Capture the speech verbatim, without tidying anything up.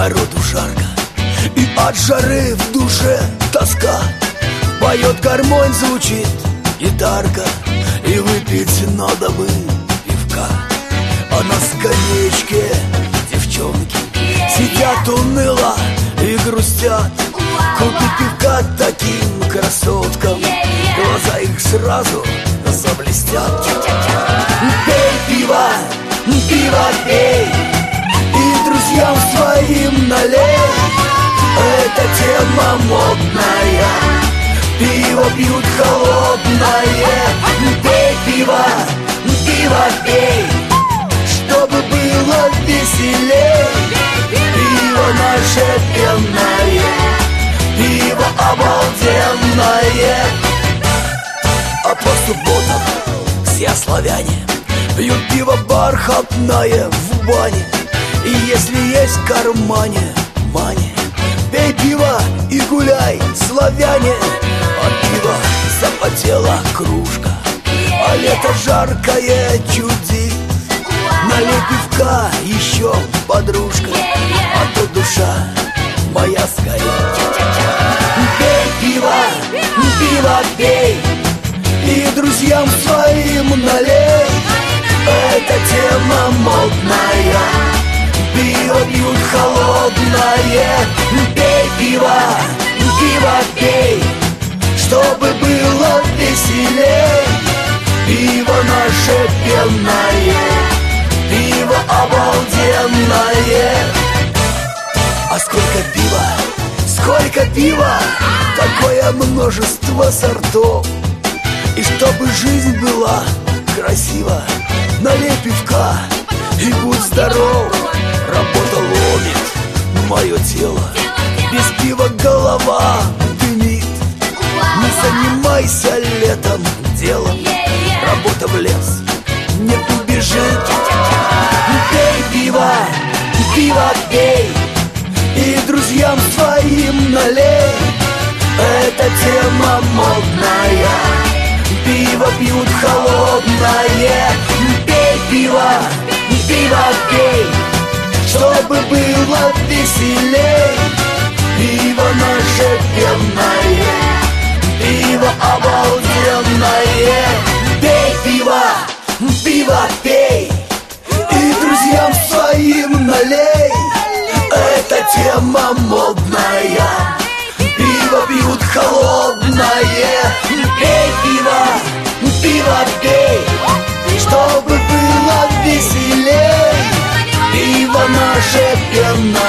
Народу жарко, и от жары в душе тоска. Поет гармонь, звучит гитарка, и выпить надо бы пивка. А на скамеечке девчонки сидят уныло и грустят. Купи пивка таким красоткам, глаза их сразу заблестят. Пей пиво, пиво пей, и друзьям своим налей. Эта тема модная, пиво пьют холодное. Пей пиво, пиво пей, чтобы было веселей. Пиво наше пенное, пиво обалденное. А по субботам все славяне пьют пиво бархатное в бане. И если есть в кармане мани, пей пиво и гуляй, славяне. От пива запотела кружка, а лето жаркое чудит. Налей пивка еще, подружка, а то душа моя сгорит. Пей пиво, пиво пей, и друзьям своим налей. Эта тема модная, пиво пьют холодное. Пей пиво, пиво пей, чтобы было веселей. Пиво наше пенное, пиво обалденное. А сколько пива, сколько пива, такое множество сортов. И чтобы жизнь была красива, налей пивка и будь здоров. Работа ломит мое тело, без пива голова дымит. Не занимайся летом делом, работа в лес не убежит. Пей пиво, пиво пей, и друзьям своим налей. Эта тема модная, пиво пьют холодное. Пей пиво, пиво пей, чтобы было веселей. Пиво наше пенное, пиво обалденное. Пей пиво, пиво пей, и друзьям своим налей. Эта тема модная, пиво пьют холодное. Пей пиво, пиво пей, чтобы было веселей. Пиво наше пенное,